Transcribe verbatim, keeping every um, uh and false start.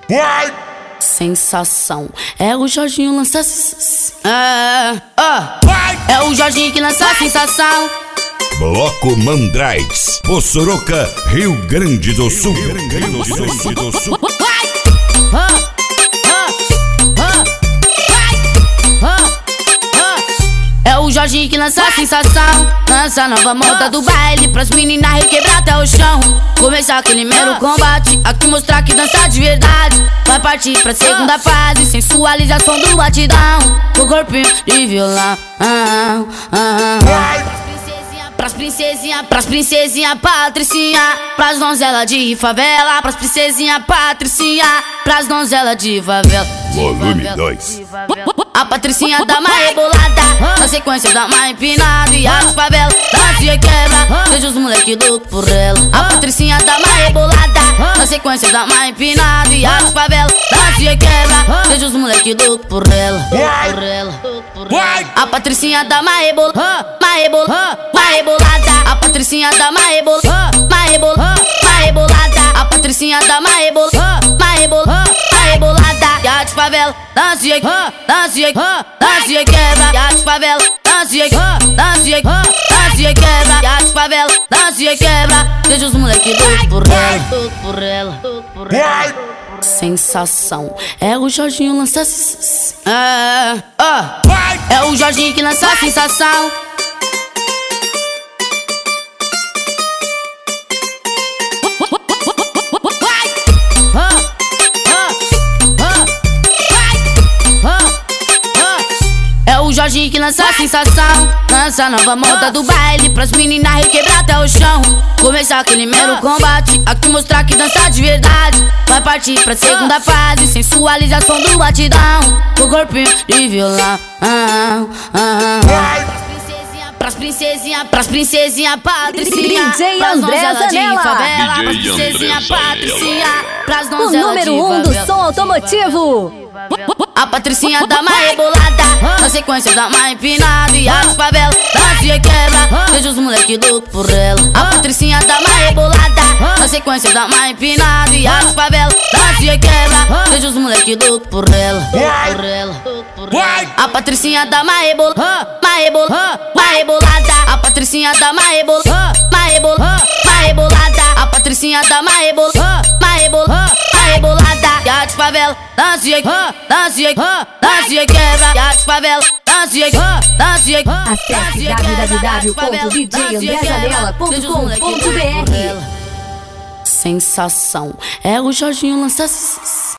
Vai! Sensação, é o Jorginho lança. É, oh. Vai! É o Jorginho que lança a sensação. Bloco Mandrites, Poçoroca, Rio Grande do Sul. Rio Grande do Sul. Do Sul. Vai! Ah, ah, ah, vai! Ah, ah. É o Jorginho que lança a sensação. Lança a nova moda do baile pras meninas requebrar até o chão. Começar aquele mero combate, aqui mostrar que dança de verdade. Vai partir pra segunda fase, sensualização do batidão. Com corpinho de violão. Ah, ah, ah. Pras princesinha, pras princesinha patricinha, pras donzela de favela, pras princesinha patricinha, pras donzela de favela. Volume dois. A patricinha dá uma rebolada, na sequência dá uma empinada e as favela dança e quebra, deixa os moleque louco por ela. A patricinha dá uma rebolada, na sequência dá uma empinada e as favela dança e quebra, deixa os moleque louco por ela. Por ela. Vai! A patricinha dá uma rebolada, uma rebolada, uma rebolada. A patricinha dá uma rebolada, uma rebolada, uma rebolada. A patricinha dá uma rebolada, uma rebolada, uma rebolada. E a de favela dança e dança e dança e quebra. E a de favela dança e dança e dança e quebra. E a de favela dança e quebra, deixa os moleque louco por ela, por ela, por ela. Sensação, é o Jorginho lança. É, oh. Vai! É o Jorginho que lança a sensação. É o Jorginho que lança a sensação. Lança a nova moda do baile pras meninas requebrar até o chão. Começar aquele mero combate, aqui mostrar que dança de verdade. Vai partir pra segunda fase, sensualização do batidão. Com corpinho de violão. Ah, ah, Vai! Pras princesinha, pras princesinha patricinha, D J pras André donzela de Zanella. favela, pras D J princesinha André patricinha, pras O donzela número de um do favela. som automotivo. A patricinha dá uma rebolada, na sequência dá uma empinada e as favela dança e quebra, deixa os moleque louco por ela. A patricinha dá uma rebolada, na sequência dá uma empinada e as favela dança e quebra, deixa os moleque louco por ela, por ela, por ela. Vai! A patricinha dá uma rebolada, uma rebolada, uma rebolada. A patricinha dá uma rebolada, uma rebolada, uma rebolada. A patricinha dá uma rebolada, uma rebolada, uma rebolada. E a de favela dança e dança e dança e quebra. E a de favela dança e dança e Acesse w w w ponto d j andré zanella ponto com ponto b r. Sensação, é o Jorginho lança.